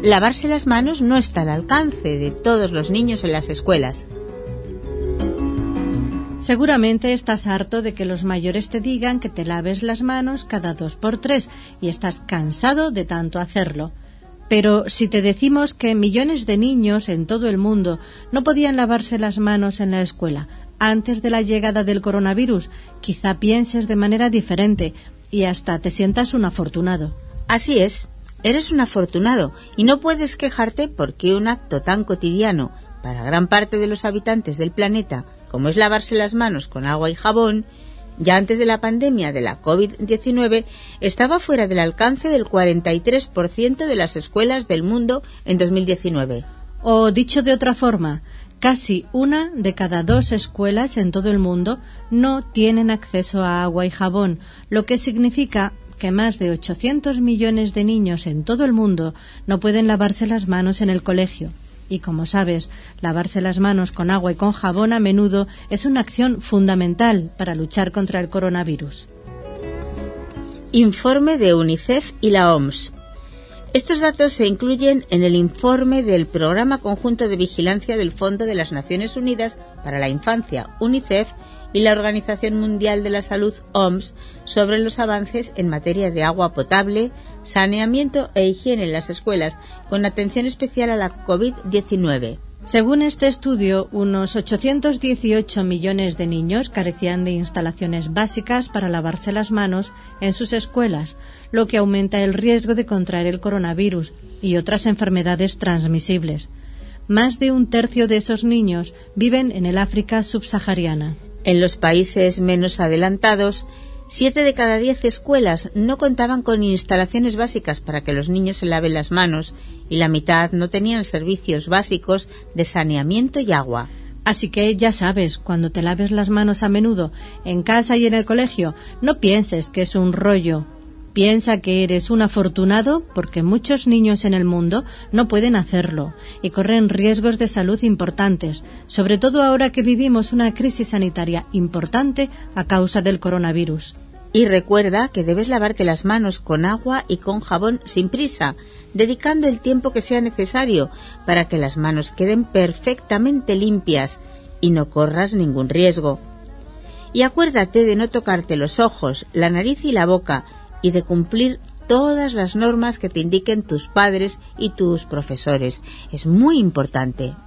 lavarse las manos no está al alcance de todos los niños en las escuelas. Seguramente estás harto de que los mayores te digan que te laves las manos cada 2 por 3 y estás cansado de tanto hacerlo. Pero si te decimos que millones de niños en todo el mundo no podían lavarse las manos en la escuela antes de la llegada del coronavirus, quizá pienses de manera diferente y hasta te sientas un afortunado. Así es, eres un afortunado y no puedes quejarte porque un acto tan cotidiano para gran parte de los habitantes del planeta, como es lavarse las manos con agua y jabón, ya antes de la pandemia de la COVID-19 estaba fuera del alcance del 43% de las escuelas del mundo en 2019. O dicho de otra forma, casi 1 de cada 2 escuelas en todo el mundo no tienen acceso a agua y jabón, lo que significa que más de 800 millones de niños en todo el mundo no pueden lavarse las manos en el colegio. Y como sabes, lavarse las manos con agua y con jabón a menudo es una acción fundamental para luchar contra el coronavirus. Informe de UNICEF y la OMS. Estos datos se incluyen en el informe del Programa Conjunto de Vigilancia del Fondo de las Naciones Unidas para la Infancia, UNICEF, y la Organización Mundial de la Salud, OMS, sobre los avances en materia de agua potable, saneamiento e higiene en las escuelas, con atención especial a la COVID-19. Según este estudio, unos 818 millones de niños carecían de instalaciones básicas para lavarse las manos en sus escuelas, lo que aumenta el riesgo de contraer el coronavirus y otras enfermedades transmisibles. Más de 1/3 de esos niños viven en el África subsahariana. En los países menos adelantados, 7 de cada 10 escuelas no contaban con instalaciones básicas para que los niños se laven las manos y la mitad no tenían servicios básicos de saneamiento y agua. Así que ya sabes, cuando te laves las manos a menudo, en casa y en el colegio, no pienses que es un rollo. Piensa que eres un afortunado porque muchos niños en el mundo no pueden hacerlo y corren riesgos de salud importantes, sobre todo ahora que vivimos una crisis sanitaria importante a causa del coronavirus. Y recuerda que debes lavarte las manos con agua y con jabón sin prisa, dedicando el tiempo que sea necesario para que las manos queden perfectamente limpias y no corras ningún riesgo. Y acuérdate de no tocarte los ojos, la nariz y la boca, y de cumplir todas las normas que te indiquen tus padres y tus profesores. Es muy importante.